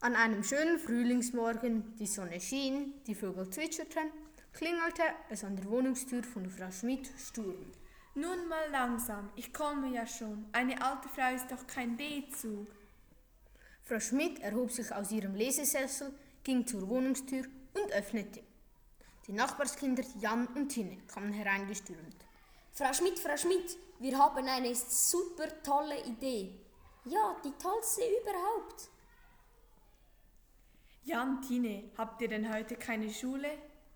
An einem schönen Frühlingsmorgen, die Sonne schien, die Vögel zwitscherten, klingelte es an der Wohnungstür von Frau Schmidt Sturm. Nun mal langsam, ich komme ja schon. Eine alte Frau ist doch kein B-Zug. Frau Schmidt erhob sich aus ihrem Lesesessel, ging zur Wohnungstür und öffnete. Die Nachbarskinder Jan und Tine kamen hereingestürmt. Frau Schmidt, wir haben eine super tolle Idee. Ja, die tollste überhaupt. Jan, Tine, habt ihr denn heute keine Schule?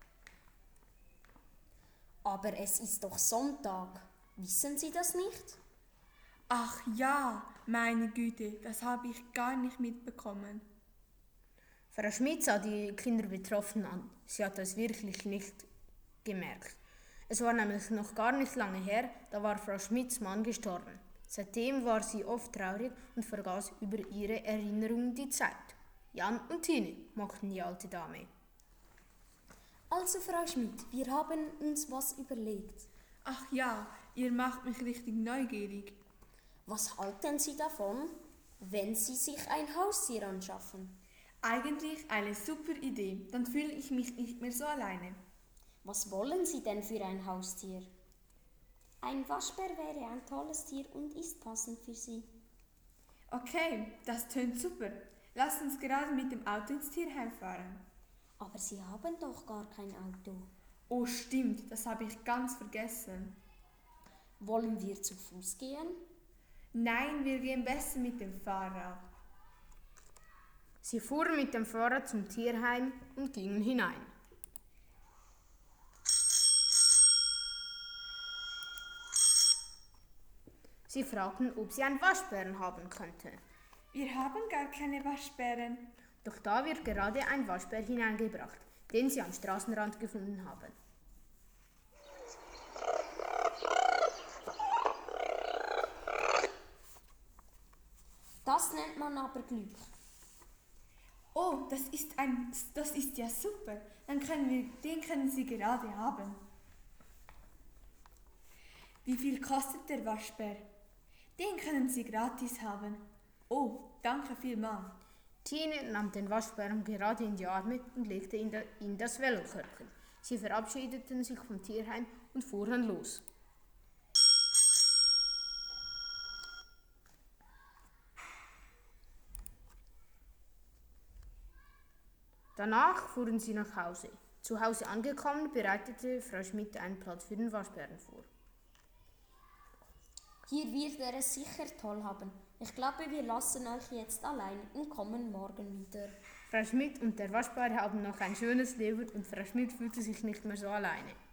Aber es ist doch Sonntag. Wissen Sie das nicht? Ach ja, meine Güte, das habe ich gar nicht mitbekommen. Frau Schmidt sah die Kinder betroffen an. Sie hatte es wirklich nicht gemerkt. Es war nämlich noch gar nicht lange her, da war Frau Schmidts Mann gestorben. Seitdem war sie oft traurig und vergaß über ihre Erinnerungen die Zeit. Jan und Tine mochten die alte Dame. Also Frau Schmidt, wir haben uns was überlegt. Ach ja, ihr macht mich richtig neugierig. Was halten Sie davon, wenn Sie sich ein Haustier anschaffen? Eigentlich eine super Idee, dann fühle ich mich nicht mehr so alleine. Was wollen Sie denn für ein Haustier? Ein Waschbär wäre ein tolles Tier und ist passend für Sie. Okay, das tönt super. Lasst uns gerade mit dem Auto ins Tierheim fahren. Aber Sie haben doch gar kein Auto. Oh stimmt, das habe ich ganz vergessen. Wollen wir zu Fuß gehen? Nein, wir gehen besser mit dem Fahrrad. Sie fuhren mit dem Fahrrad zum Tierheim und gingen hinein. Sie fragten, ob sie einen Waschbären haben könnten. Wir haben gar keine Waschbären. Doch da wird gerade ein Waschbär hineingebracht, den sie am Straßenrand gefunden haben. Das nennt man aber Glück. Oh, das ist ja super. Den können Sie gerade haben. Wie viel kostet der Waschbär? Den können Sie gratis haben. Oh, danke vielmals. Tine nahm den Waschbären gerade in die Arme und legte ihn in das Velokörbchen. Sie verabschiedeten sich vom Tierheim und fuhren los. Danach fuhren sie nach Hause. Zu Hause angekommen, bereitete Frau Schmidt einen Platz für den Waschbären vor. Hier wird er es sicher toll haben. Ich glaube, wir lassen euch jetzt allein und kommen morgen wieder. Frau Schmidt und der Waschbär haben noch ein schönes Leben und Frau Schmidt fühlte sich nicht mehr so alleine.